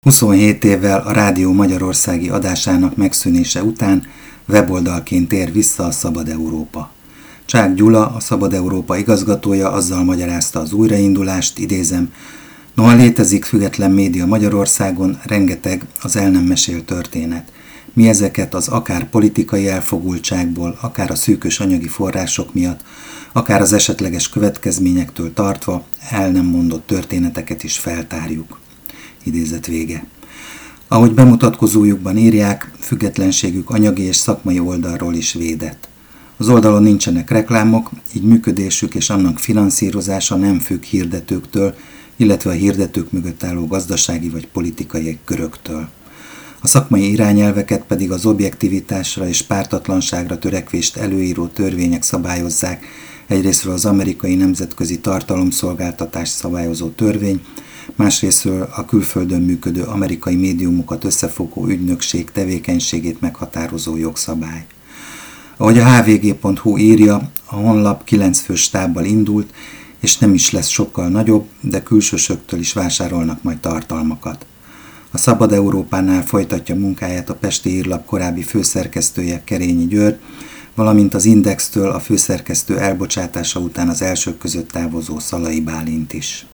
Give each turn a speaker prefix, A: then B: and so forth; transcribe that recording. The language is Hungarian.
A: 27 évvel a Rádió Magyarországi adásának megszűnése után weboldalként tér vissza a Szabad Európa. Csák Gyula, a Szabad Európa igazgatója azzal magyarázta az újraindulást, idézem: "Noha létezik független média Magyarországon, rengeteg az el nem mesélt történet. Mi ezeket az akár politikai elfogultságból, akár a szűkös anyagi források miatt, akár az esetleges következményektől tartva el nem mondott történeteket is feltárjuk." Idézet vége. Ahogy bemutatkozójukban írják, függetlenségük anyagi és szakmai oldalról is védett. Az oldalon nincsenek reklámok, így működésük és annak finanszírozása nem függ hirdetőktől, illetve a hirdetők mögött álló gazdasági vagy politikai köröktől. A szakmai irányelveket pedig az objektivitásra és pártatlanságra törekvést előíró törvények szabályozzák, egyrészről az amerikai nemzetközi tartalomszolgáltatást szabályozó törvény, másrészről a külföldön működő amerikai médiumokat összefogó ügynökség tevékenységét meghatározó jogszabály. Ahogy a hvg.hu írja, a honlap 9 fős stábbal indult, és nem is lesz sokkal nagyobb, de külsősöktől is vásárolnak majd tartalmakat. A Szabad Európánál folytatja munkáját a Pesti Hírlap korábbi főszerkesztője, Kerényi György, valamint az Indextől a főszerkesztő elbocsátása után az elsők között távozó Szalai Bálint is.